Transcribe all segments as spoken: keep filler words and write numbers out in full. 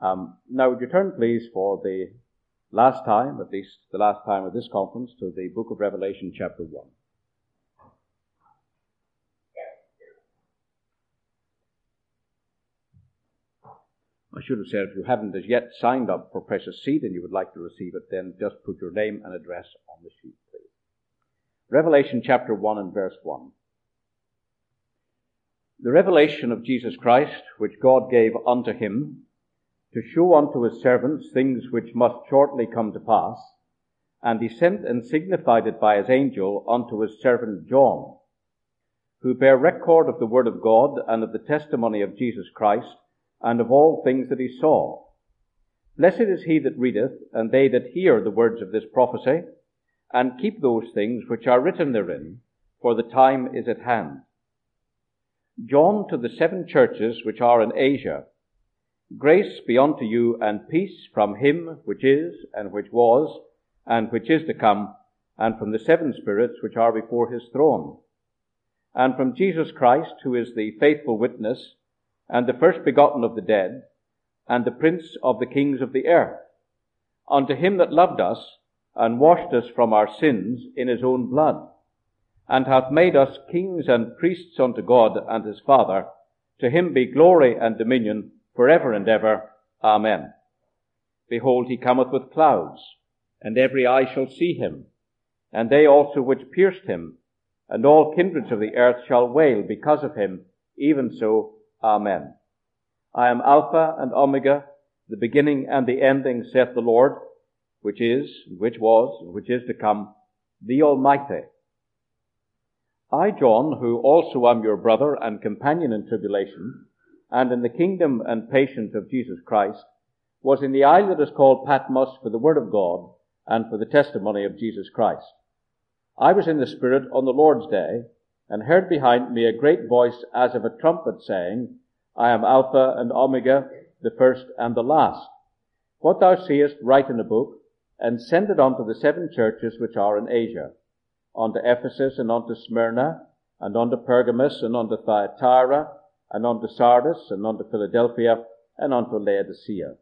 Um, now, would you turn, please, for the last time, at least the last time of this conference, to the book of Revelation, chapter one. I should have said, if you haven't as yet signed up for Precious Seed and you would like to receive it, then just put your name and address on the sheet, please. Revelation chapter one and verse one. The revelation of Jesus Christ, which God gave unto him, to show unto his servants things which must shortly come to pass, and he sent and signified it by his angel unto his servant John, who bare record of the word of God and of the testimony of Jesus Christ, and of all things that he saw. Blessed is he that readeth, and they that hear the words of this prophecy, and keep those things which are written therein, for the time is at hand. John, to the seven churches which are in Asia, grace be unto you and peace from him which is, and which was, and which is to come, and from the seven spirits which are before his throne, and from Jesus Christ, who is the faithful witness, and the first begotten of the dead, and the prince of the kings of the earth, unto him that loved us, and washed us from our sins in his own blood, and hath made us kings and priests unto God and his Father. To him be glory and dominion for ever and ever. Amen. Behold, he cometh with clouds, and every eye shall see him, and they also which pierced him, and all kindreds of the earth shall wail because of him. Even so, Amen. I am Alpha and Omega, the beginning and the ending, saith the Lord, which is, and which was, and which is to come, the Almighty. I, John, who also am your brother and companion in tribulation, and in the kingdom and patience of Jesus Christ, was in the isle that is called Patmos for the word of God, and for the testimony of Jesus Christ. I was in the Spirit on the Lord's day, and heard behind me a great voice as of a trumpet, saying, I am Alpha and Omega, the first and the last. What thou seest, write in a book, and send it unto the seven churches which are in Asia, unto Ephesus, and unto Smyrna, and unto Pergamos, and unto Thyatira, and unto Sardis, and unto Philadelphia, and unto Laodicea.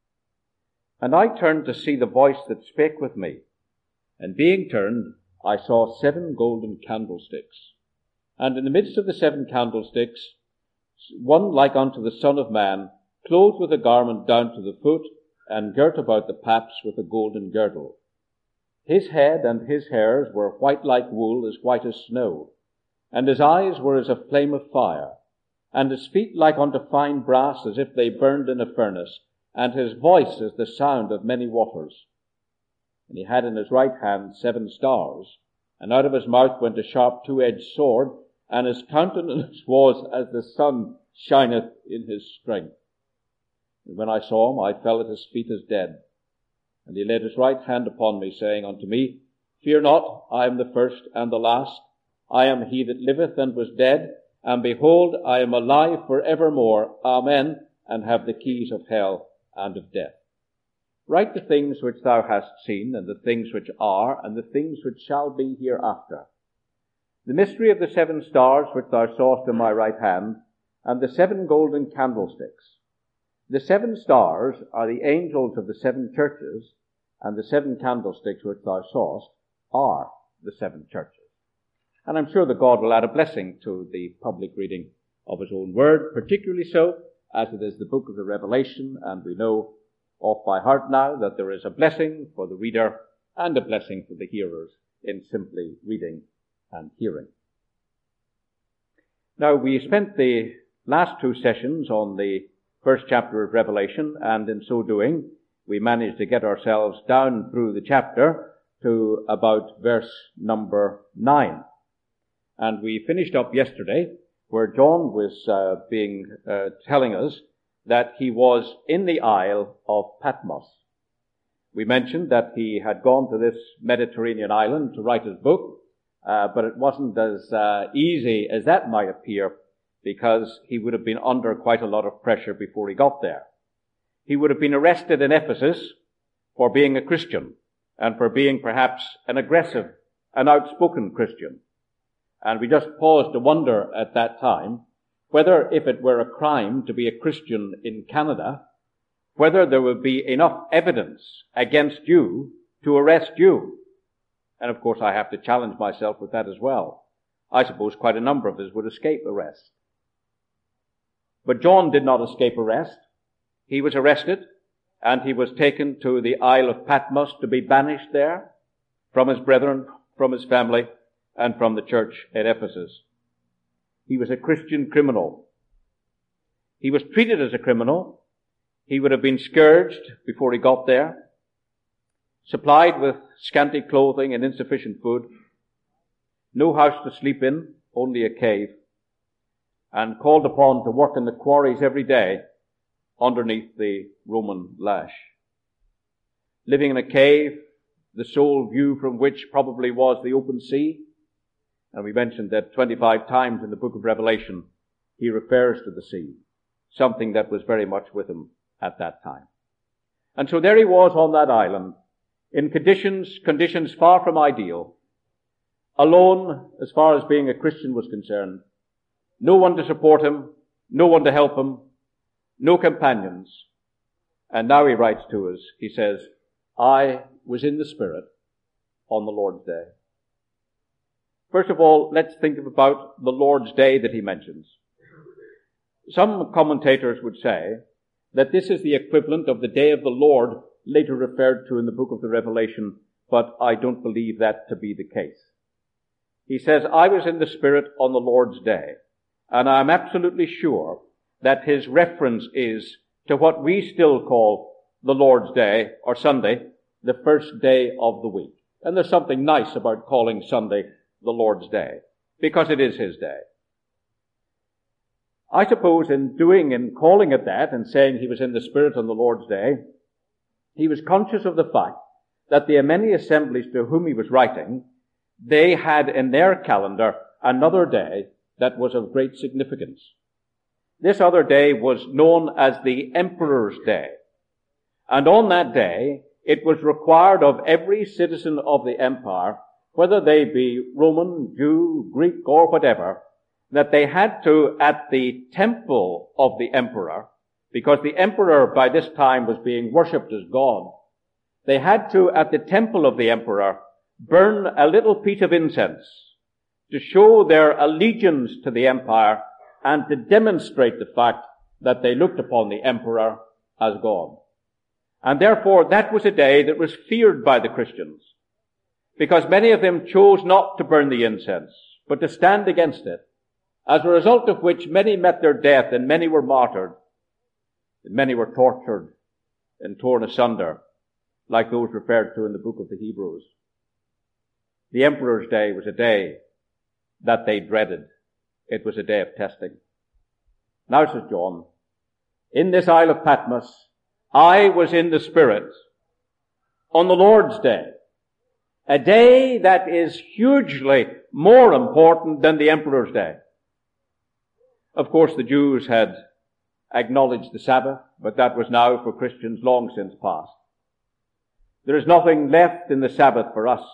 And I turned to see the voice that spake with me, and being turned, I saw seven golden candlesticks. And in the midst of the seven candlesticks, one like unto the Son of Man, clothed with a garment down to the foot, and girt about the paps with a golden girdle. His head and his hairs were white like wool, as white as snow, and his eyes were as a flame of fire, and his feet like unto fine brass, as if they burned in a furnace, and his voice as the sound of many waters. And he had in his right hand seven stars, and out of his mouth went a sharp two-edged sword, and his countenance was as the sun shineth in his strength. And when I saw him, I fell at his feet as dead. And he laid his right hand upon me, saying unto me, Fear not, I am the first and the last. I am he that liveth and was dead, and behold, I am alive for evermore. Amen, and have the keys of hell and of death. Write the things which thou hast seen, and the things which are, and the things which shall be hereafter. The mystery of the seven stars which thou sawest in my right hand, and the seven golden candlesticks. The seven stars are the angels of the seven churches, and the seven candlesticks which thou sawest are the seven churches. And I'm sure that God will add a blessing to the public reading of his own word, particularly so as it is the book of the Revelation, and we know off by heart now that there is a blessing for the reader and a blessing for the hearers in simply reading and hearing. Now, we spent the last two sessions on the first chapter of Revelation, and in so doing, we managed to get ourselves down through the chapter to about verse number nine. And we finished up yesterday where John was uh, being uh, telling us that he was in the Isle of Patmos. We mentioned that he had gone to this Mediterranean island to write his book, uh, but it wasn't as uh, easy as that might appear, because he would have been under quite a lot of pressure before he got there. He would have been arrested in Ephesus for being a Christian, and for being perhaps an aggressive, an outspoken Christian. And we just paused to wonder at that time whether, if it were a crime to be a Christian in Canada, whether there would be enough evidence against you to arrest you. And of course I have to challenge myself with that as well. I suppose quite a number of us would escape arrest. But John did not escape arrest. He was arrested, and he was taken to the Isle of Patmos to be banished there from his brethren, from his family, and from the church at Ephesus. He was a Christian criminal. He was treated as a criminal. He would have been scourged before he got there, supplied with scanty clothing and insufficient food, no house to sleep in, only a cave, and called upon to work in the quarries every day underneath the Roman lash. Living in a cave, the sole view from which probably was the open sea. And we mentioned that twenty-five times in the book of Revelation he refers to the sea, something that was very much with him at that time. And so there he was on that island, in conditions, conditions far from ideal, alone as far as being a Christian was concerned, no one to support him, no one to help him, no companions. And now he writes to us, he says, I was in the Spirit on the Lord's day. First of all, let's think about the Lord's day that he mentions. Some commentators would say that this is the equivalent of the day of the Lord later referred to in the book of the Revelation, but I don't believe that to be the case. He says, I was in the Spirit on the Lord's day, and I'm absolutely sure that his reference is to what we still call the Lord's Day, or Sunday, the first day of the week. And there's something nice about calling Sunday the Lord's Day, because it is his day. I suppose in doing and calling it that and saying he was in the Spirit on the Lord's Day, he was conscious of the fact that the many assemblies to whom he was writing, they had in their calendar another day that was of great significance. This other day was known as the Emperor's Day. And on that day, it was required of every citizen of the empire, whether they be Roman, Jew, Greek, or whatever, that they had to, at the temple of the emperor, because the emperor by this time was being worshipped as God, they had to, at the temple of the emperor, burn a little piece of incense to show their allegiance to the empire and to demonstrate the fact that they looked upon the emperor as God. And therefore that was a day that was feared by the Christians, because many of them chose not to burn the incense, but to stand against it, as a result of which many met their death and many were martyred, and many were tortured and torn asunder, like those referred to in the book of the Hebrews. The Emperor's Day was a day that they dreaded. It was a day of testing. Now, says John, in this Isle of Patmos, I was in the Spirit on the Lord's Day, a day that is hugely more important than the Emperor's Day. Of course, the Jews had acknowledged the Sabbath, but that was now for Christians long since past. There is nothing left in the Sabbath for us.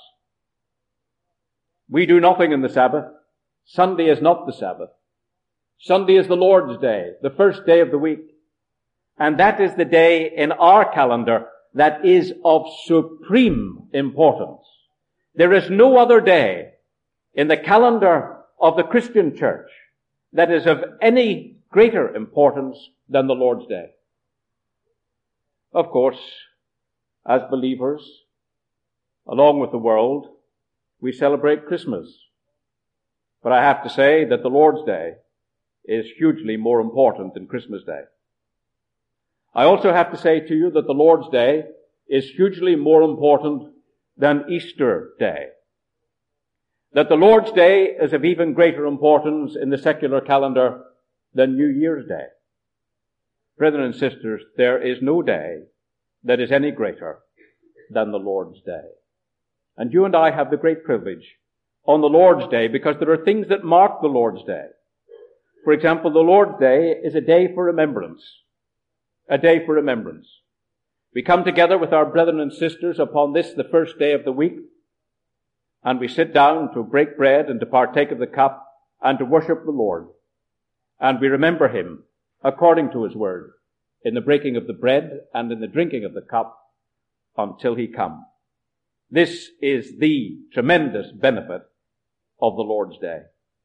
We do nothing in the Sabbath. Sunday is not the Sabbath. Sunday is the Lord's Day, the first day of the week. And that is the day in our calendar that is of supreme importance. There is no other day in the calendar of the Christian church that is of any greater importance than the Lord's Day. Of course, as believers, along with the world, we celebrate Christmas. But I have to say that the Lord's Day is hugely more important than Christmas Day. I also have to say to you that the Lord's Day is hugely more important than Easter Day. That the Lord's Day is of even greater importance in the secular calendar than New Year's Day. Brethren and sisters, there is no day that is any greater than the Lord's Day. And you and I have the great privilege on the Lord's Day, because there are things that mark the Lord's Day. For example, the Lord's Day is a day for remembrance. A day for remembrance. We come together with our brethren and sisters upon this, the first day of the week, and we sit down to break bread and to partake of the cup and to worship the Lord. And we remember him according to his word in the breaking of the bread and in the drinking of the cup until he come. This is the tremendous benefit of the Lord's Day.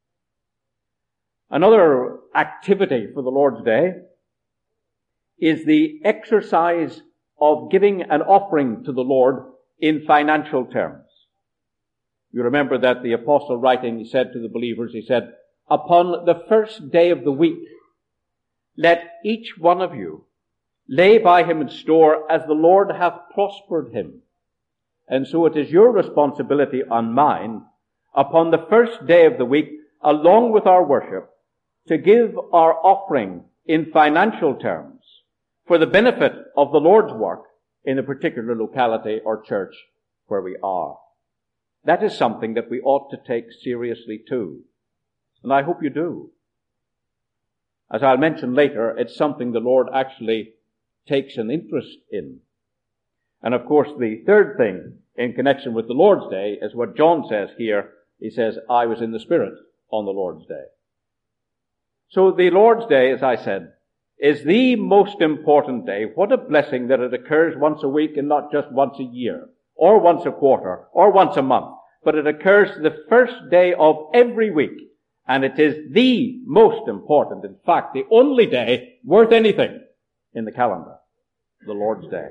Another activity for the Lord's Day is the exercise of giving an offering to the Lord in financial terms. You remember that the apostle writing, he said to the believers, he said, upon the first day of the week, let each one of you lay by him in store as the Lord hath prospered him. And so it is your responsibility and mine, upon the first day of the week, along with our worship, to give our offering in financial terms for the benefit of the Lord's work in a particular locality or church where we are. That is something that we ought to take seriously too. And I hope you do. As I'll mention later, it's something the Lord actually takes an interest in. And of course, the third thing in connection with the Lord's Day is what John says here. He says, I was in the Spirit on the Lord's Day. So the Lord's Day, as I said, is the most important day. What a blessing that it occurs once a week and not just once a year, or once a quarter, or once a month. But it occurs the first day of every week. And it is the most important, in fact, the only day worth anything in the calendar, the Lord's Day.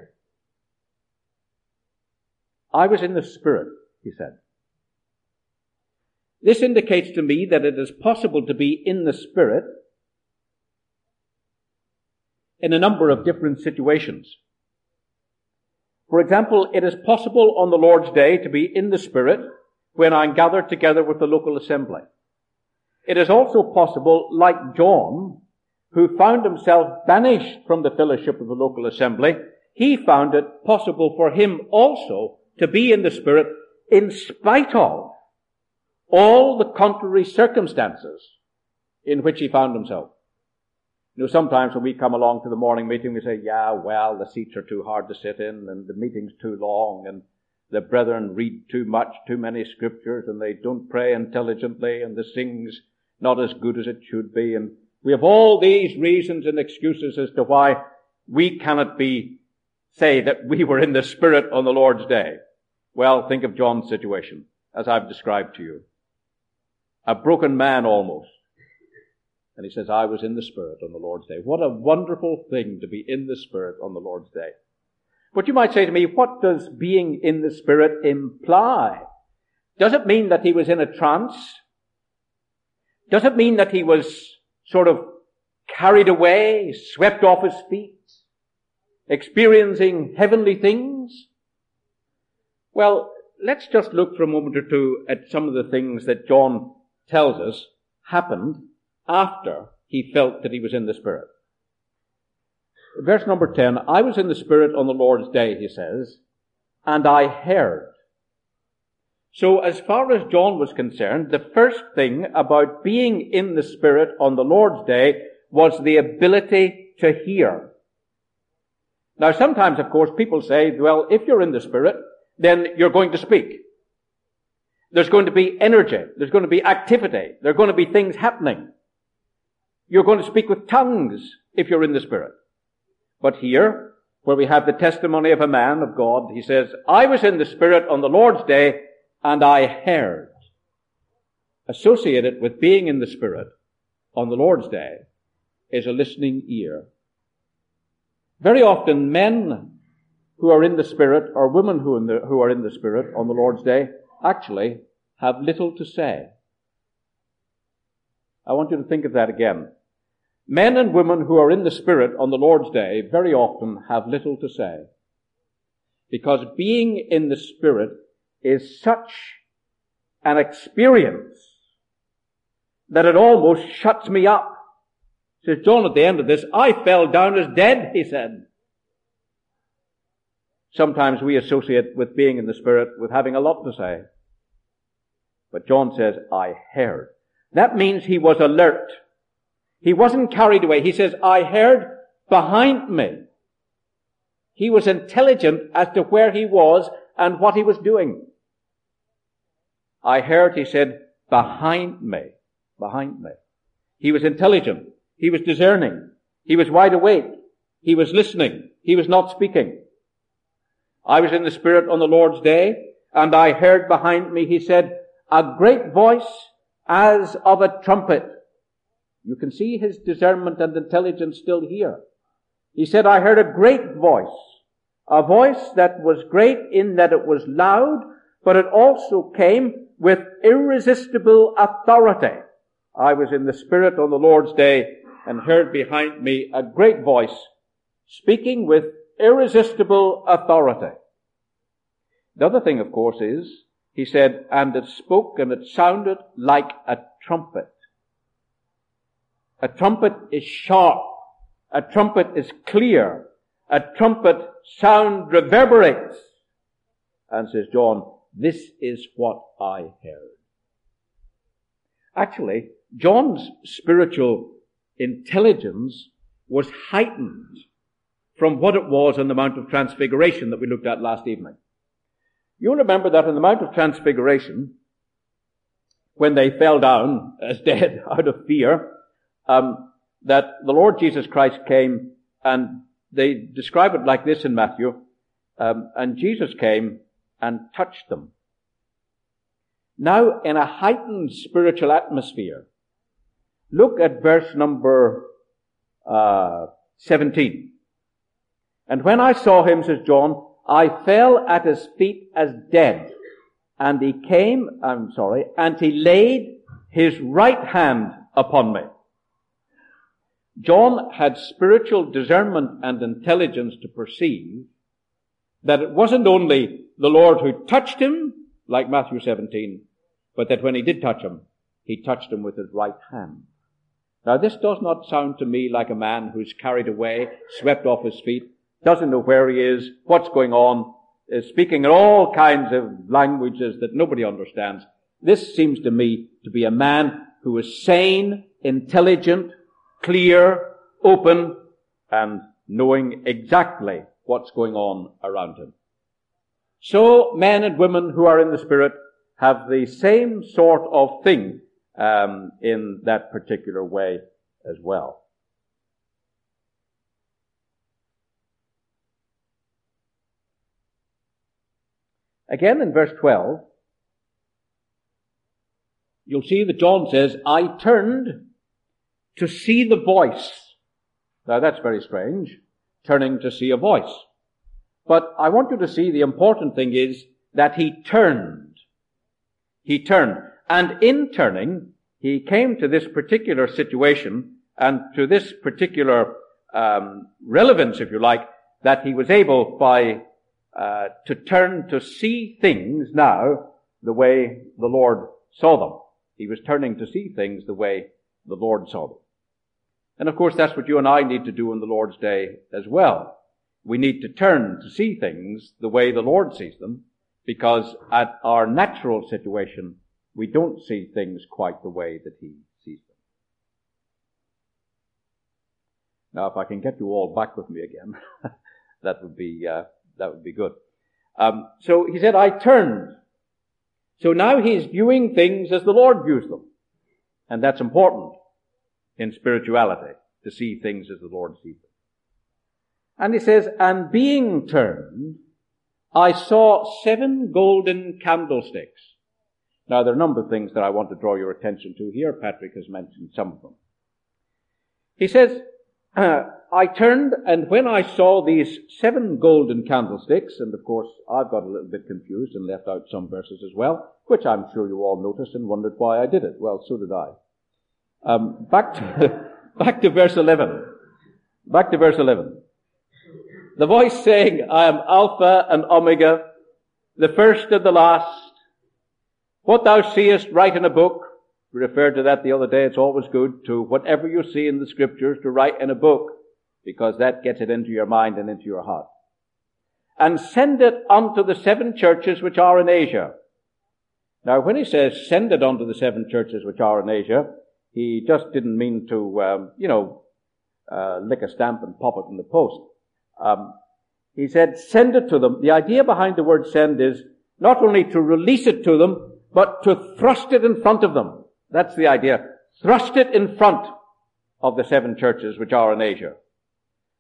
I was in the Spirit, he said. This indicates to me that it is possible to be in the Spirit in a number of different situations. For example, it is possible on the Lord's Day to be in the Spirit when I'm gathered together with the local assembly. It is also possible, like John, who found himself banished from the fellowship of the local assembly, he found it possible for him also to be in the Spirit in spite of all the contrary circumstances in which he found himself. You know, sometimes when we come along to the morning meeting, we say, yeah, well, the seats are too hard to sit in, and the meeting's too long, and the brethren read too much, too many scriptures, and they don't pray intelligently, and the sing's not as good as it should be. And we have all these reasons and excuses as to why we cannot be, say that we were in the Spirit on the Lord's Day. Well, think of John's situation, as I've described to you. A broken man almost. And he says, I was in the Spirit on the Lord's Day. What a wonderful thing to be in the Spirit on the Lord's Day. But you might say to me, what does being in the Spirit imply? Does it mean that he was in a trance? Does it mean that he was sort of carried away, swept off his feet, experiencing heavenly things? Well, let's just look for a moment or two at some of the things that John tells us happened after he felt that he was in the Spirit. Verse number ten, I was in the Spirit on the Lord's Day, he says, and I heard. So as far as John was concerned, the first thing about being in the Spirit on the Lord's Day was the ability to hear. Now sometimes, of course, people say, well, if you're in the Spirit, then you're going to speak. There's going to be energy. There's going to be activity. There are going to be things happening. You're going to speak with tongues if you're in the Spirit. But here, where we have the testimony of a man of God, he says, I was in the Spirit on the Lord's Day, and I heard. Associated with being in the Spirit on the Lord's Day is a listening ear. Very often men who are in the Spirit, or women who, in the, who are in the Spirit on the Lord's Day, actually have little to say. I want you to think of that again. Men and women who are in the Spirit on the Lord's Day very often have little to say. Because being in the Spirit is such an experience that it almost shuts me up. Says John at the end of this, I fell down as dead, he said. Sometimes we associate with being in the Spirit with having a lot to say. But John says, I heard. That means he was alert. He wasn't carried away. He says, I heard behind me. He was intelligent as to where he was and what he was doing. I heard, he said, behind me. Behind me. He was intelligent. He was discerning. He was wide awake. He was listening. He was not speaking. I was in the Spirit on the Lord's day, and I heard behind me, he said, a great voice as of a trumpet. You can see his discernment and intelligence still here. He said, I heard a great voice, a voice that was great in that it was loud, but it also came with irresistible authority. I was in the Spirit on the Lord's day and heard behind me a great voice speaking with irresistible authority. The other thing, of course, is, he said, and it spoke and it sounded like a trumpet. A trumpet is sharp. A trumpet is clear. A trumpet sound reverberates. And says John, this is what I heard. Actually, John's spiritual intelligence was heightened from what it was on the Mount of Transfiguration that we looked at last evening. You'll remember that on the Mount of Transfiguration, when they fell down as dead out of fear, um, that the Lord Jesus Christ came, and they describe it like this in Matthew, um, and Jesus came and touched them. Now, in a heightened spiritual atmosphere, look at verse number uh, seventeen. And when I saw him, says John, I fell at his feet as dead. And he came, I'm sorry, and he laid his right hand upon me. John had spiritual discernment and intelligence to perceive that it wasn't only the Lord who touched him, like Matthew seventeen, but that when he did touch him, he touched him with his right hand. Now, this does not sound to me like a man who's carried away, swept off his feet, doesn't know where he is, what's going on, is speaking in all kinds of languages that nobody understands. This seems to me to be a man who is sane, intelligent, clear, open, and knowing exactly what's going on around him. So, men and women who are in the Spirit have the same sort of thing um, in that particular way as well. Again, in verse twelve, you'll see that John says, I turned to see the voice. Now, that's very strange, turning to see a voice. But I want you to see the important thing is that he turned. He turned. And in turning, he came to this particular situation and to this particular um, relevance, if you like, that he was able by uh, to turn to see things now the way the Lord saw them. He was turning to see things the way the Lord saw them. And of course, that's what you and I need to do on the Lord's day as well. We need to turn to see things the way the Lord sees them, because at our natural situation, we don't see things quite the way that he sees them. Now, if I can get you all back with me again, that would be uh, that would be good. Um, so he said, I turned. So now he's viewing things as the Lord views them. And that's important in spirituality, to see things as the Lord sees them. And he says, and being turned, I saw seven golden candlesticks. Now, there are a number of things that I want to draw your attention to here. Patrick has mentioned some of them. He says, uh, I turned, and when I saw these seven golden candlesticks, and of course, I've got a little bit confused and left out some verses as well, which I'm sure you all noticed and wondered why I did it. Well, so did I. Um, back to, back to verse eleven. Back to verse eleven. The voice saying, I am Alpha and Omega, the first and the last. What thou seest, write in a book. We referred to that the other day. It's always good to, whatever you see in the Scriptures, to write in a book, because that gets it into your mind and into your heart. And send it unto the seven churches which are in Asia. Now, when he says, send it unto the seven churches which are in Asia, he just didn't mean to, um, you know, uh, lick a stamp and pop it in the post. Um, he said, send it to them. The idea behind the word send is not only to release it to them, but to thrust it in front of them. That's the idea. Thrust it in front of the seven churches which are in Asia.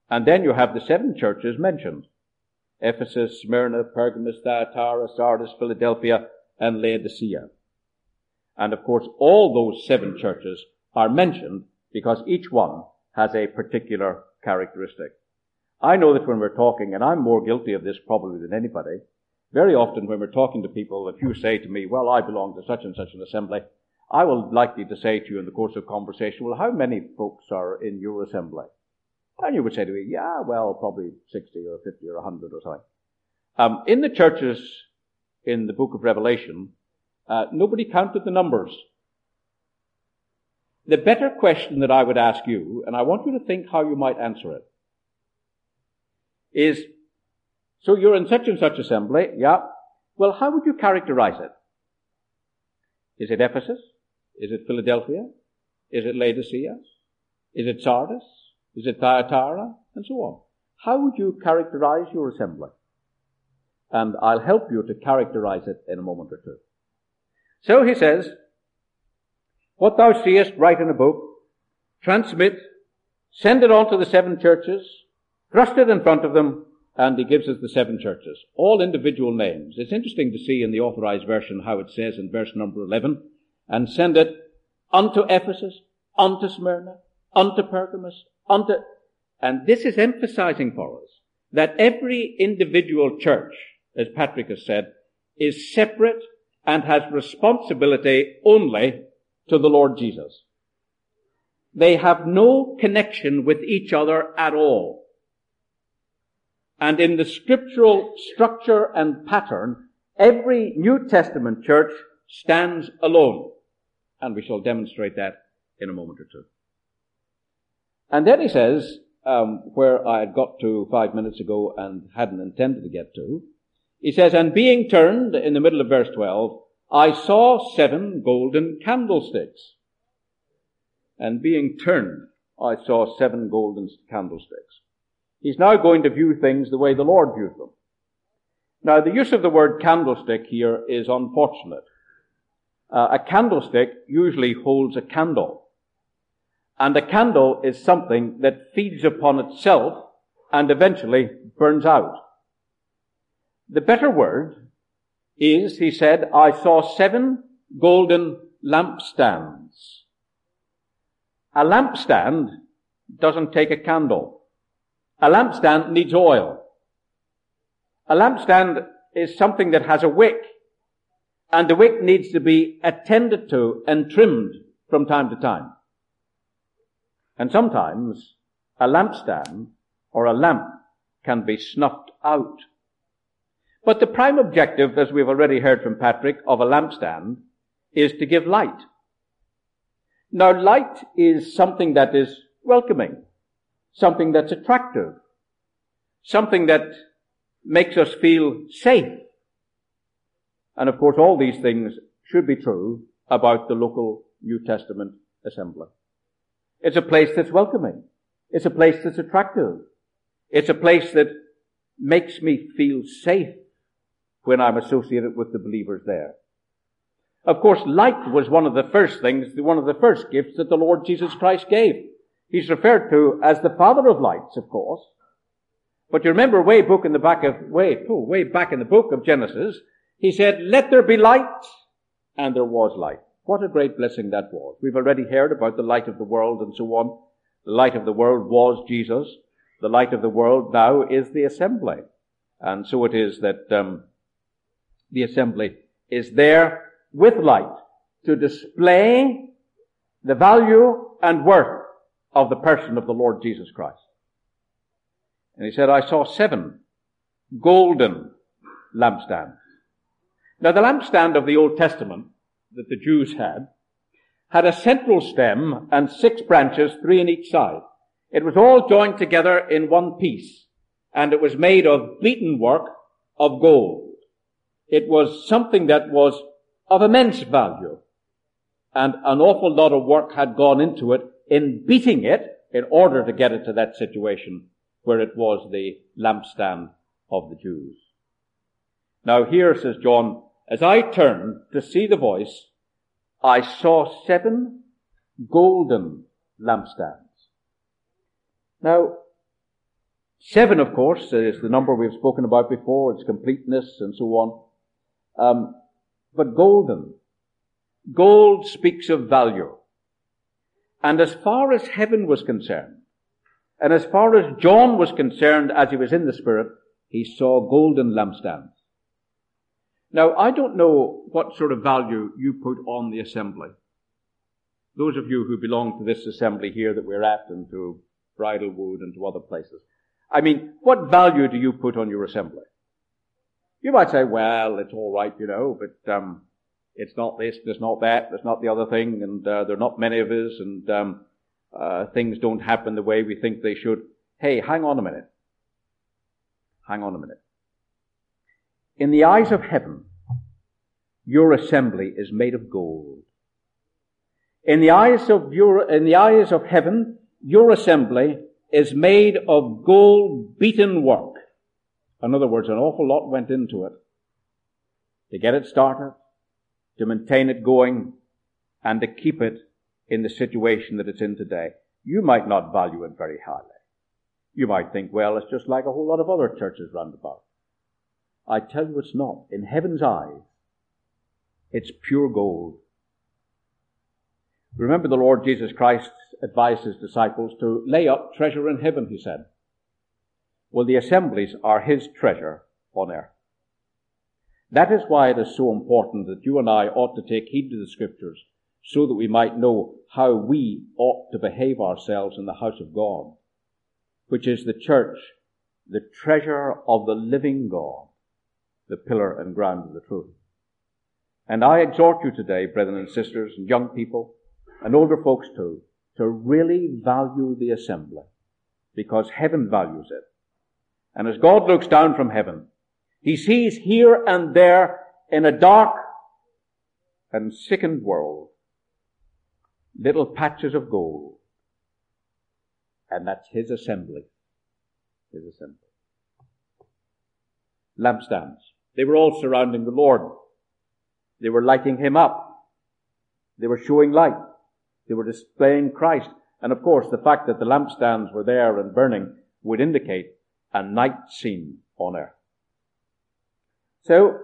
And then you have the seven churches mentioned: Ephesus, Smyrna, Pergamos, Thyatira, Sardis, Philadelphia, and Laodicea. And of course, all those seven churches are mentioned because each one has a particular characteristic. I know that when we're talking, and I'm more guilty of this probably than anybody, very often when we're talking to people, if you say to me, well, I belong to such and such an assembly, I will likely to say to you in the course of conversation, well, how many folks are in your assembly? And you would say to me, yeah, well, probably sixty or fifty or one hundred or something. Um, in the churches in the book of Revelation, uh, nobody counted the numbers. The better question that I would ask you, and I want you to think how you might answer it, is, so you're in such and such assembly, yeah, well, how would you characterize it? Is it Ephesus? Is it Philadelphia? Is it Laodicea? Is it Sardis? Is it Thyatira? And so on. How would you characterize your assembly? And I'll help you to characterize it in a moment or two. So he says, what thou seest, write in a book, transmit, send it on to the seven churches, thrust it in front of them, and he gives us the seven churches. All individual names. It's interesting to see in the Authorized Version how it says in verse number eleven, and send it unto Ephesus, unto Smyrna, unto Pergamos, unto... And this is emphasizing for us that every individual church, as Patrick has said, is separate and has responsibility only to the Lord Jesus. They have no connection with each other at all. And in the scriptural structure and pattern, every New Testament church stands alone. And we shall demonstrate that in a moment or two. And then he says, um, where I had got to five minutes ago and hadn't intended to get to, he says, and being turned, in the middle of verse twelve, I saw seven golden candlesticks. And being turned, I saw seven golden candlesticks. He's now going to view things the way the Lord views them. Now, the use of the word candlestick here is unfortunate. Uh, a candlestick usually holds a candle. And a candle is something that feeds upon itself and eventually burns out. The better word is, he said, I saw seven golden lampstands. A lampstand doesn't take a candle. A lampstand needs oil. A lampstand is something that has a wick, and the wick needs to be attended to and trimmed from time to time. And sometimes a lampstand or a lamp can be snuffed out. But the prime objective, as we've already heard from Patrick, of a lampstand is to give light. Now, light is something that is welcoming, something that's attractive, something that makes us feel safe. And of course, all these things should be true about the local New Testament assembly. It's a place that's welcoming. It's a place that's attractive. It's a place that makes me feel safe when I'm associated with the believers there. Of course, light was one of the first things, one of the first gifts that the Lord Jesus Christ gave. He's referred to as the Father of lights, of course. But you remember way book in the back of, way, oh, way back in the book of Genesis, he said, let there be light, and there was light. What a great blessing that was. We've already heard about the light of the world and so on. The light of the world was Jesus. The light of the world now is the assembly. And so it is that um, the assembly is there with light to display the value and worth of the person of the Lord Jesus Christ. And he said, I saw seven golden lampstands. Now, the lampstand of the Old Testament that the Jews had, had a central stem and six branches, three on each side. It was all joined together in one piece, and it was made of beaten work of gold. It was something that was of immense value, and an awful lot of work had gone into it in beating it in order to get it to that situation where it was the lampstand of the Jews. Now here, says John, as I turned to see the voice, I saw seven golden lampstands. Now, Seven, of course, is the number we've spoken about before, its completeness and so on. Um, but golden. Gold speaks of value. And as far as heaven was concerned, and as far as John was concerned as he was in the Spirit, he saw golden lampstands. Now, I don't know what sort of value you put on the assembly. Those of you who belong to this assembly here that we're at, and to Bridlewood and to other places. I mean, what value do you put on your assembly? You might say, well, it's all right, you know, but um, it's not this, there's not that, there's not the other thing, and uh, there are not many of us, and um, uh, things don't happen the way we think they should. Hey, hang on a minute. Hang on a minute. In the eyes of heaven, your assembly is made of gold. In the eyes of your, in the eyes of heaven, your assembly is made of gold-beaten work. In other words, an awful lot went into it to get it started, to maintain it going, and to keep it in the situation that it's in today. You might not value it very highly. You might think, well, it's just like a whole lot of other churches round about. I tell you it's not. In heaven's eyes, it's pure gold. Remember, the Lord Jesus Christ advised his disciples to lay up treasure in heaven, he said. Well, the assemblies are his treasure on earth. That is why it is so important that you and I ought to take heed to the Scriptures, so that we might know how we ought to behave ourselves in the house of God, which is the church, the treasure of the living God, the pillar and ground of the truth. And I exhort you today, brethren and sisters, and young people, and older folks too, to really value the assembly, because heaven values it. And as God looks down from heaven, he sees here and there in a dark and sickened world little patches of gold. And that's his assembly. His assembly. Lampstands. They were all surrounding the Lord. They were lighting him up. They were showing light. They were displaying Christ. And of course, the fact that the lampstands were there and burning would indicate a night scene on earth. So,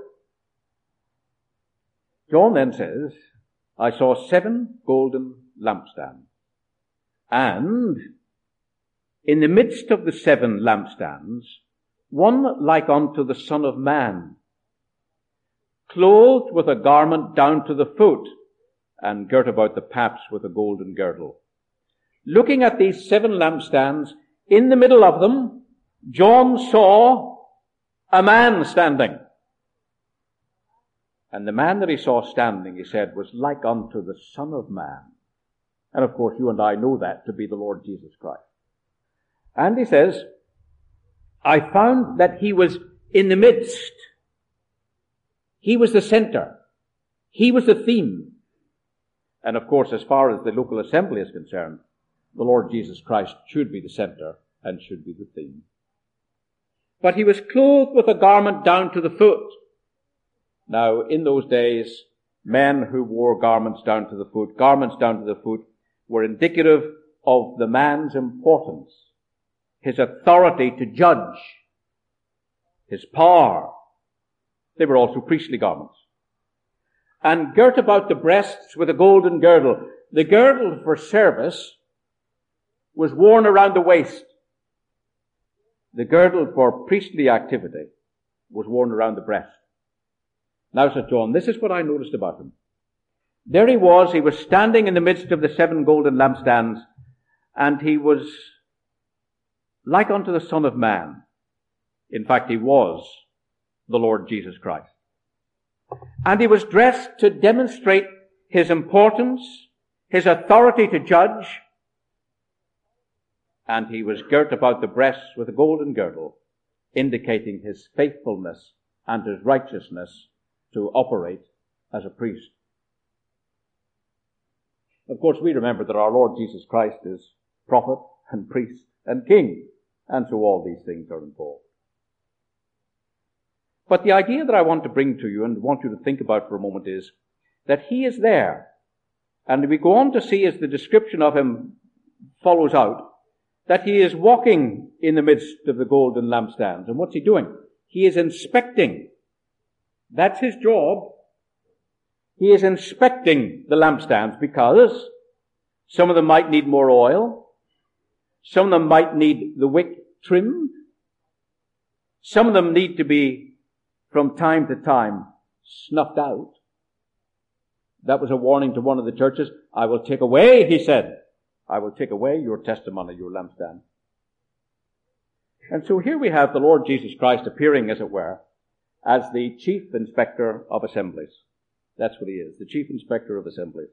John then says, I saw seven golden lampstands. And in the midst of the seven lampstands, one like unto the Son of Man, clothed with a garment down to the foot, and girt about the paps with a golden girdle. Looking at these seven lampstands, in the middle of them, John saw a man standing. And the man that he saw standing, he said, was like unto the Son of Man. And of course, you and I know that to be the Lord Jesus Christ. And he says, I found that he was in the midst. He was the center. He was the theme. And of course, as far as the local assembly is concerned, the Lord Jesus Christ should be the center and should be the theme. But he was clothed with a garment down to the foot. Now, in those days, men who wore garments down to the foot, garments down to the foot, were indicative of the man's importance, his authority to judge, his power. They were also priestly garments. And girt about the breasts with a golden girdle. The girdle for service was worn around the waist. The girdle for priestly activity was worn around the breast. Now, said John, this is what I noticed about him. There he was, he was standing in the midst of the seven golden lampstands, and he was like unto the Son of Man. In fact, he was the Lord Jesus Christ. And he was dressed to demonstrate his importance, his authority to judge, and he was girt about the breasts with a golden girdle, indicating his faithfulness and his righteousness to operate as a priest. Of course, we remember that our Lord Jesus Christ is prophet and priest and king, and so all these things are involved. But the idea that I want to bring to you and want you to think about for a moment is that he is there. And we go on to see, as the description of him follows out, that he is walking in the midst of the golden lampstands. And what's he doing? He is inspecting. That's his job. He is inspecting the lampstands because some of them might need more oil. Some of them might need the wick trimmed. Some of them need to be, from time to time, snuffed out. That was a warning to one of the churches. I will take away, he said, I will take away your testimony, your lampstand. And so here we have the Lord Jesus Christ appearing, as it were, as the chief inspector of assemblies. That's what he is, the chief inspector of assemblies.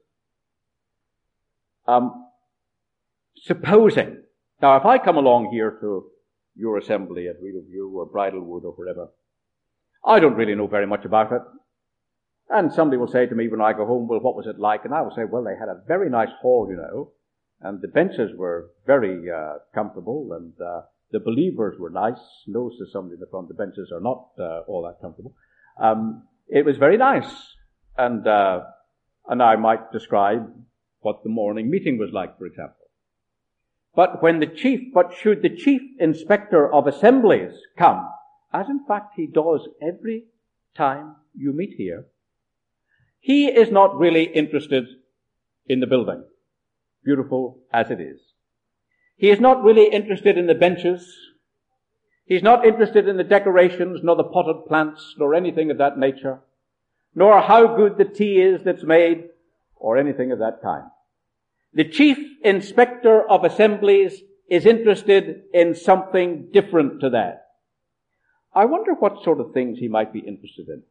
Um, supposing, now if I come along here to your assembly at Riverview or Bridlewood or wherever, I don't really know very much about it. And somebody will say to me when I go home, well, what was it like? And I will say, well, they had a very nice hall, you know, and the benches were very uh, comfortable, and uh, the believers were nice. Notice to somebody in the front, the benches are not uh, all that comfortable. Um, it was very nice. And, uh, and I might describe what the morning meeting was like, for example. But when the chief, but should the chief inspector of assemblies come, as in fact he does every time you meet here, he is not really interested in the building, beautiful as it is. He is not really interested in the benches. He's not interested in the decorations, nor the potted plants, nor anything of that nature, nor how good the tea is that's made, or anything of that kind. The chief inspector of assemblies is interested in something different to that. I wonder what sort of things he might be interested in.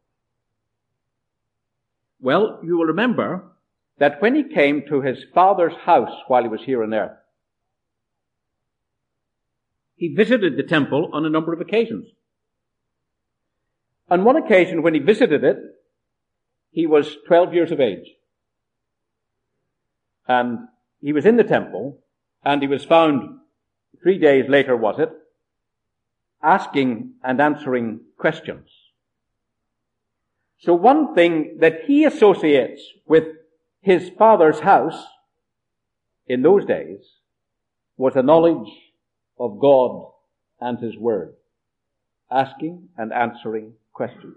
Well, you will remember that when he came to his father's house while he was here on earth, he visited the temple on a number of occasions. On one occasion when he visited it, he was twelve years of age. And he was in the temple, and he was found three days later, was it, asking and answering questions. So one thing that he associates with his father's house in those days was a knowledge of God and his word, asking and answering questions.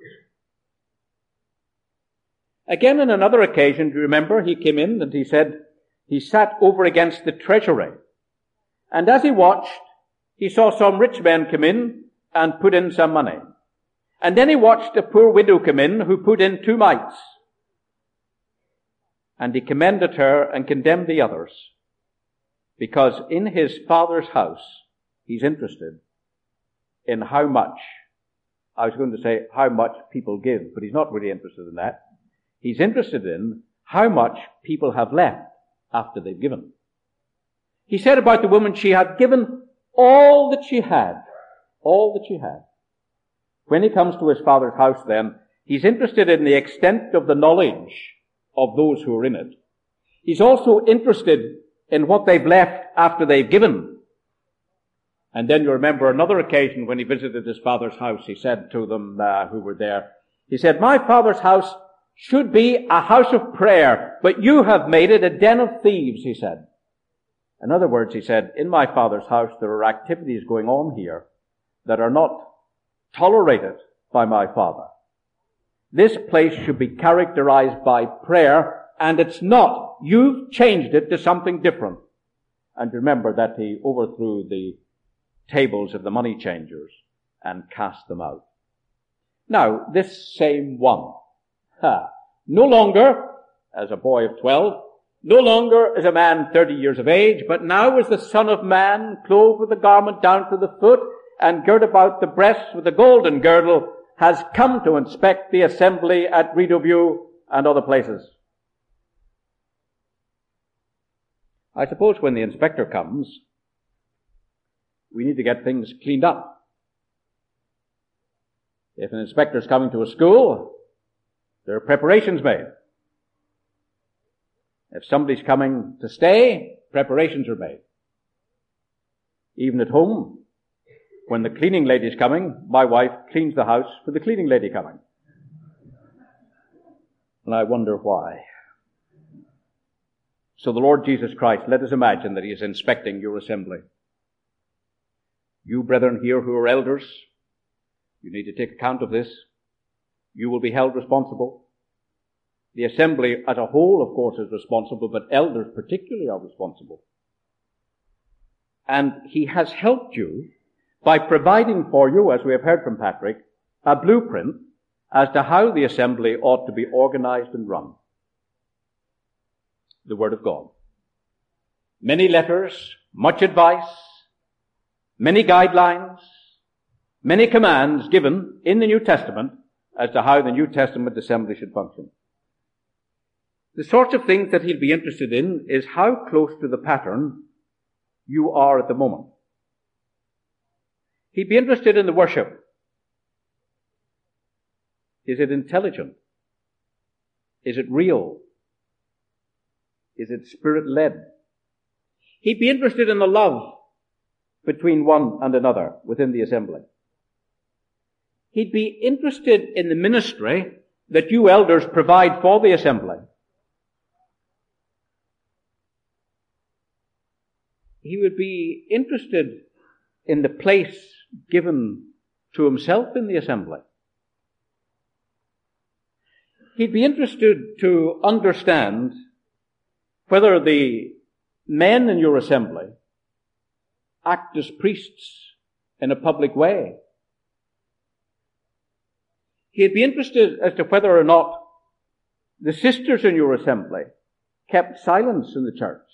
Again, on another occasion, do you remember, he came in and he said, he sat over against the treasury. And as he watched, he saw some rich men come in and put in some money. And then he watched a poor widow come in who put in two mites. And he commended her and condemned the others, because in his father's house, he's interested in how much, I was going to say how much people give, but he's not really interested in that. He's interested in how much people have left after they've given. He said about the woman, she had given all that she had, all that she had. When he comes to his father's house then, he's interested in the extent of the knowledge of those who are in it. He's also interested in what they've left after they've given. And then you remember another occasion when he visited his father's house, he said to them uh, who were there, he said, my father's house should be a house of prayer, but you have made it a den of thieves, he said. In other words, he said, in my father's house there are activities going on here that are not tolerated by my father. This place should be characterized by prayer, and it's not. You've changed it to something different. And remember that he overthrew the tables of the money changers and cast them out. Now, this same one, ha, no longer as a boy of twelve, no longer as a man thirty years of age, but now as the Son of Man, clothed with a garment down to the foot, and girt about the breast with a golden girdle, has come to inspect the assembly at Rideau and other places. I suppose when the inspector comes, we need to get things cleaned up. If an inspector is coming to a school, there are preparations made. If somebody's coming to stay, preparations are made. Even at home, when the cleaning lady's coming, my wife cleans the house for the cleaning lady coming. And I wonder why. So the Lord Jesus Christ, let us imagine that he is inspecting your assembly. You brethren here who are elders, you need to take account of this. You will be held responsible. The assembly as a whole, of course, is responsible, but elders particularly are responsible. And he has helped you by providing for you, as we have heard from Patrick, a blueprint as to how the assembly ought to be organized and run. The Word of God. Many letters, much advice, many guidelines, many commands given in the New Testament as to how the New Testament assembly should function. The sorts of things that he'll be interested in is how close to the pattern you are at the moment. He'd be interested in the worship. Is it intelligent? Is it real? Is it Spirit-led? He'd be interested in the love between one and another within the assembly. He'd be interested in the ministry that you elders provide for the assembly. He would be interested in the place given to himself in the assembly. He'd be interested to understand whether the men in your assembly act as priests in a public way. He'd be interested as to whether or not the sisters in your assembly kept silence in the church.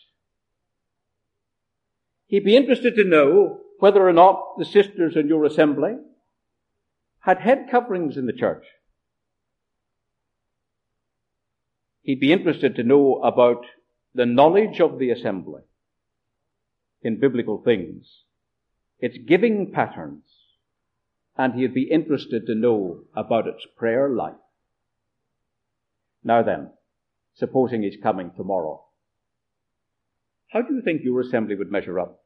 He'd be interested to know whether or not the sisters in your assembly had head coverings in the church. He'd be interested to know about the knowledge of the assembly in biblical things, its giving patterns, and he'd be interested to know about its prayer life. Now then, supposing he's coming tomorrow, how do you think your assembly would measure up?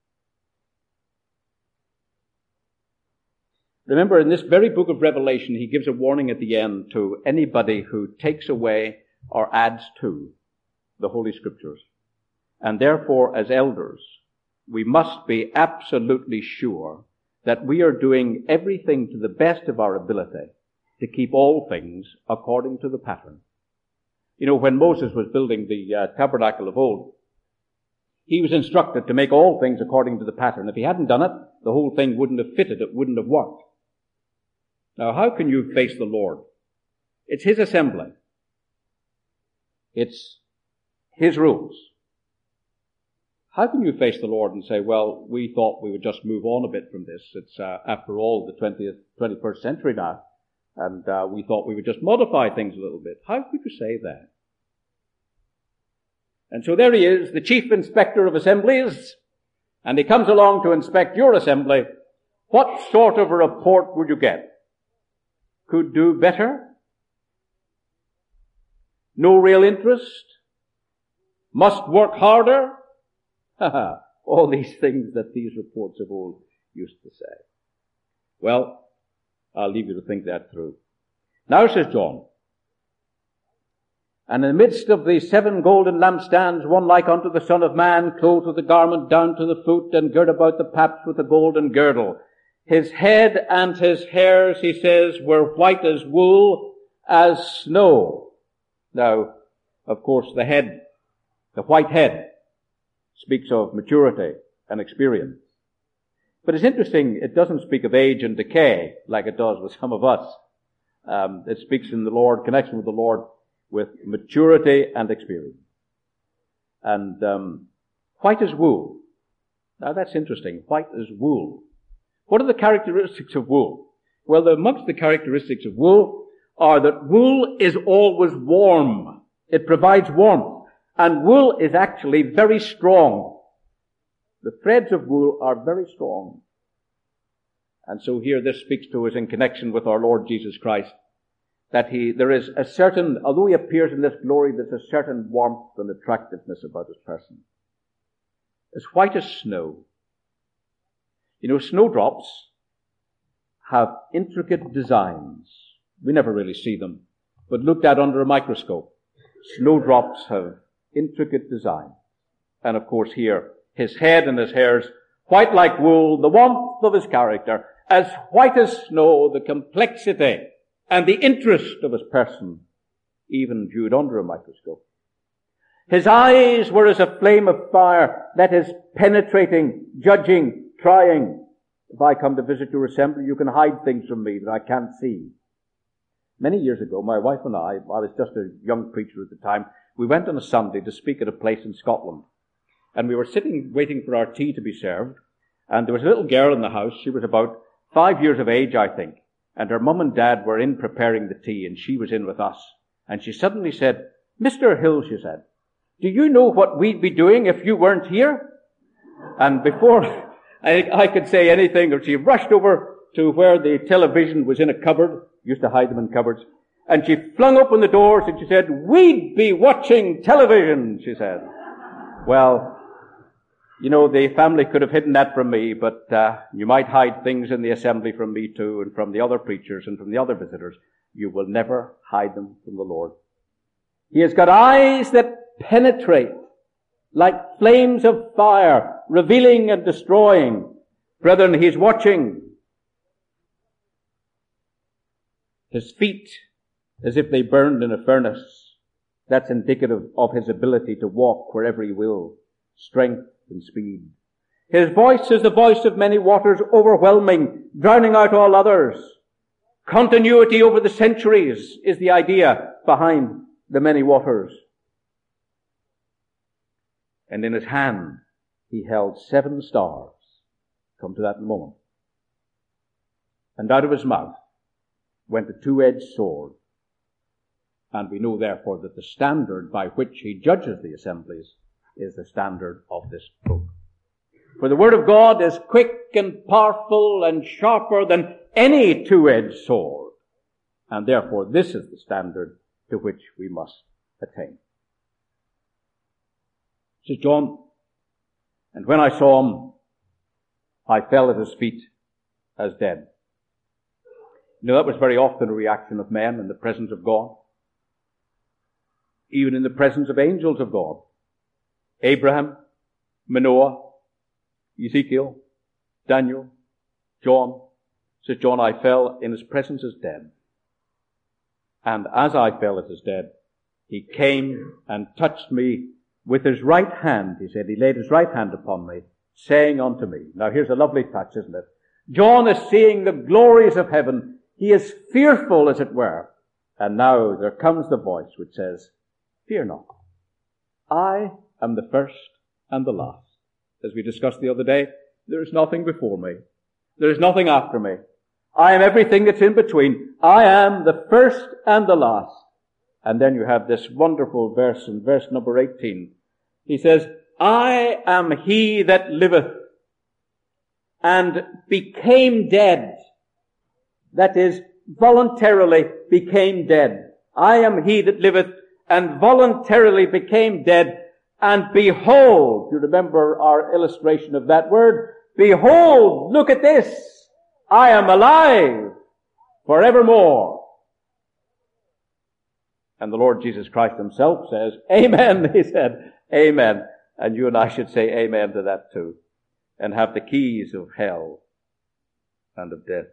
Remember, in this very book of Revelation, he gives a warning at the end to anybody who takes away or adds to the Holy Scriptures. And therefore, as elders, we must be absolutely sure that we are doing everything to the best of our ability to keep all things according to the pattern. You know, when Moses was building the uh, tabernacle of old, he was instructed to make all things according to the pattern. If he hadn't done it, the whole thing wouldn't have fitted, it wouldn't have worked. Now, how can you face the Lord? It's His assembly. It's His rules. How can you face the Lord and say, well, we thought we would just move on a bit from this. It's, uh, after all, the twentieth, twenty-first century now, and uh, we thought we would just modify things a little bit. How could you say that? And so there he is, the chief inspector of assemblies, and he comes along to inspect your assembly. What sort of a report would you get? Could do better? No real interest? Must work harder? All these things that these reports of old used to say. Well, I'll leave you to think that through. Now, says John, and in the midst of the seven golden lampstands, one like unto the Son of Man, clothed with a garment down to the foot, and girt about the paps with a golden girdle. His head and his hairs, he says, were white as wool, as snow. Now, of course, the head, the white head, speaks of maturity and experience. But it's interesting, it doesn't speak of age and decay like it does with some of us. Um, it speaks in the Lord, connection with the Lord, with maturity and experience. And um, white as wool. Now that's interesting, white as wool. What are the characteristics of wool? Well, amongst the characteristics of wool are that wool is always warm. It provides warmth. And wool is actually very strong. The threads of wool are very strong. And so here this speaks to us in connection with our Lord Jesus Christ, that he, there is a certain, although he appears in this glory, there's a certain warmth and attractiveness about his person. As white as snow. You know, snowdrops have intricate designs. We never really see them, but looked at under a microscope, snowdrops have intricate design. And of course here, his head and his hairs white like wool, the warmth of his character, as white as snow, the complexity and the interest of his person, even viewed under a microscope. His eyes were as a flame of fire, that is, penetrating, judging, trying. If I come to visit your assembly, you can hide things from me that I can't see. Many years ago, my wife and I, I was just a young preacher at the time, we went on a Sunday to speak at a place in Scotland. And we were sitting waiting for our tea to be served. And there was a little girl in the house. She was about five years of age, I think. And her mum and dad were in preparing the tea, and she was in with us. And she suddenly said, "Mister Hill," she said, "do you know what we'd be doing if you weren't here?" And before I, I could say anything, she rushed over to where the television was in a cupboard. Used to hide them in cupboards. And she flung open the doors and she said, "We'd be watching television," she said. Well, you know, the family could have hidden that from me, but uh, you might hide things in the assembly from me too, and from the other preachers and from the other visitors. You will never hide them from the Lord. He has got eyes that penetrate like flames of fire, revealing and destroying. Brethren, he's watching. His feet, as if they burned in a furnace. That's indicative of his ability to walk wherever he will. Strength and speed. His voice is the voice of many waters, overwhelming, drowning out all others. Continuity over the centuries is the idea behind the many waters. And in his hand, he held seven stars. Come to that in a moment. And out of his mouth went a two-edged sword. And we know, therefore, that the standard by which he judges the assemblies is the standard of this book. For the Word of God is quick and powerful and sharper than any two-edged sword. And therefore, this is the standard to which we must attain. Says John, "And when I saw him, I fell at his feet as dead." You know, that was very often a reaction of men in the presence of God. Even in the presence of angels of God. Abraham, Manoah, Ezekiel, Daniel, John. Says John, "I fell in his presence as dead. And as I fell at his dead, he came and touched me with his right hand," he said. He laid his right hand upon me, saying unto me. Now here's a lovely touch, isn't it? John is seeing the glories of heaven. He is fearful, as it were. And now there comes the voice which says, "Fear not. I am the first and the last." As we discussed the other day, there is nothing before me. There is nothing after me. I am everything that's in between. I am the first and the last. And then you have this wonderful verse in verse number eighteen. He says, "I am he that liveth and became dead." That is, voluntarily became dead. I am he that liveth and voluntarily became dead. And behold, you remember our illustration of that word, behold, look at this, I am alive forevermore. And the Lord Jesus Christ himself says, "Amen," he said, "Amen." And you and I should say amen to that too. And have the keys of hell and of death.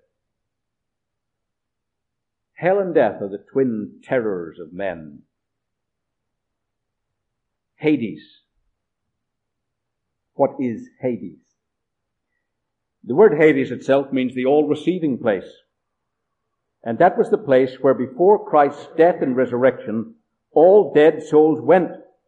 Hell and death are the twin terrors of men. Hades. What is Hades? The word Hades itself means the all-receiving place. And that was the place where before Christ's death and resurrection, all dead souls went.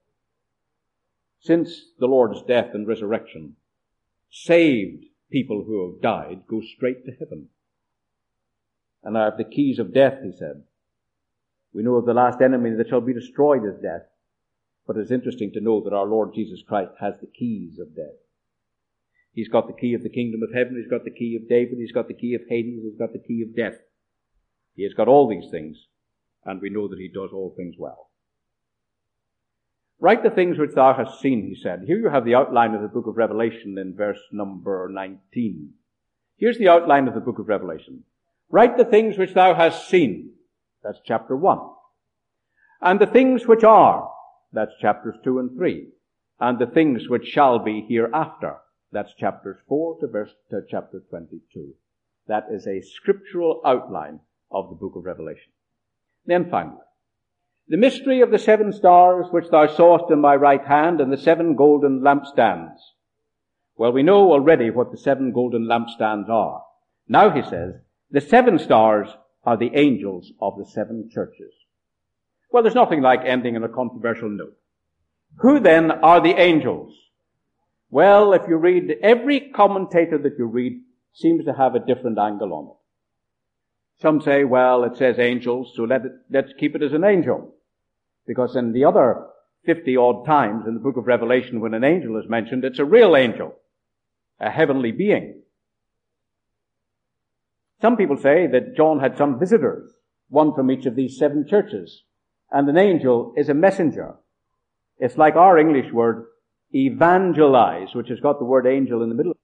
Since the Lord's death and resurrection, saved people who have died go straight to heaven. And I have the keys of death, he said. We know of the last enemy that shall be destroyed as death. But it's interesting to know that our Lord Jesus Christ has the keys of death. He's got the key of the kingdom of heaven. He's got the key of David. He's got the key of Hades. He's got the key of death. He has got all these things. And we know that he does all things well. "Write the things which thou hast seen," he said. Here you have the outline of the book of Revelation in verse number nineteen. Here's the outline of the book of Revelation. "Write the things which thou hast seen." That's chapter one. "And the things which are." That's chapters two and three. "And the things which shall be hereafter." That's chapters four to verse to chapter twenty-two. That is a scriptural outline of the book of Revelation. Then finally, the mystery of the seven stars which thou sawest in my right hand and the seven golden lampstands. Well, we know already what the seven golden lampstands are. Now he says, the seven stars are the angels of the seven churches. Well, there's nothing like ending in a controversial note. Who then are the angels? Well, if you read, every commentator that you read seems to have a different angle on it. Some say, well, it says angels, so let it, let's keep it as an angel. Because in the other fifty odd times in the book of Revelation when an angel is mentioned, it's a real angel, a heavenly being. Some people say that John had some visitors, one from each of these seven churches, and an angel is a messenger. It's like our English word evangelize, which has got the word angel in the middle.